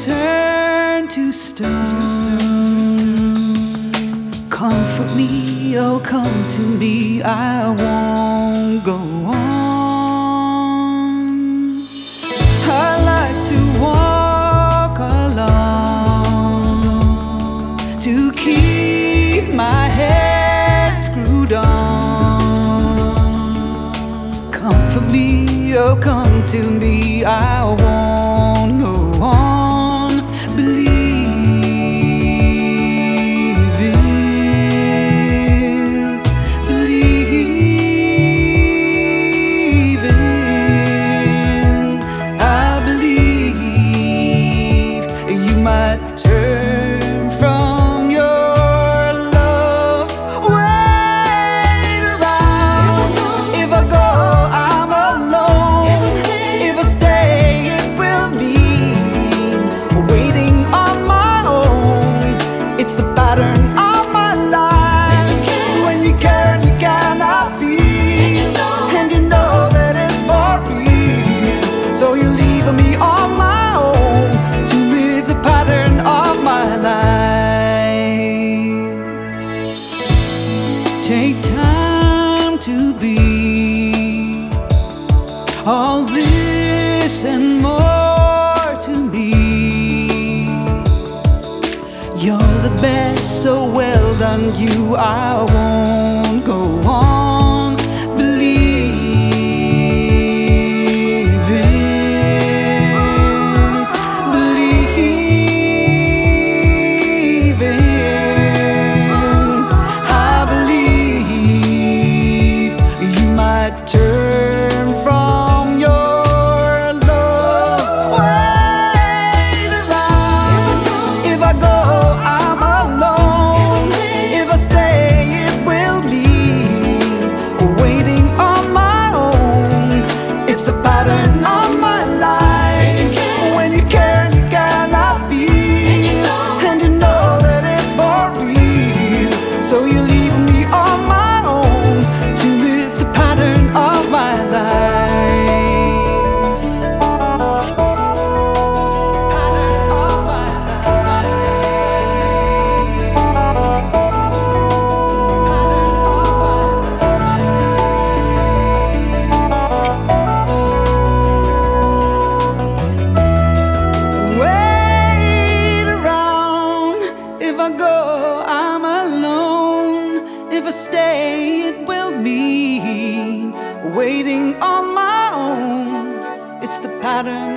turn to stone. Comfort me, oh come to me, I won't go on. I like to walk alone to keep my head screwed on. Comfort me, oh come to me, I won't go on believing, I believe you might turn from your love. Wait around. If I go, I'm alone. If I stay, it will mean waiting on my own. It's the pattern of my life. When you care and you cannot feel, and you know that it's for real, so you leave me on my own to live the pattern of my life. Take time to be all this and more to me. You're the best, so well done you. I won't go on turn from your love. Wait around. If I go, I'm alone. If I stay, it will mean waiting on my own. It's the pattern of my life. When you care and you cannot feel, and you know that it's for real, so you leave me on my own to live the pattern of my life. Pattern of my life. Pattern of my life. Wait around. If I go, I'm alone. If I stay, it will mean waiting on my own. It's the pattern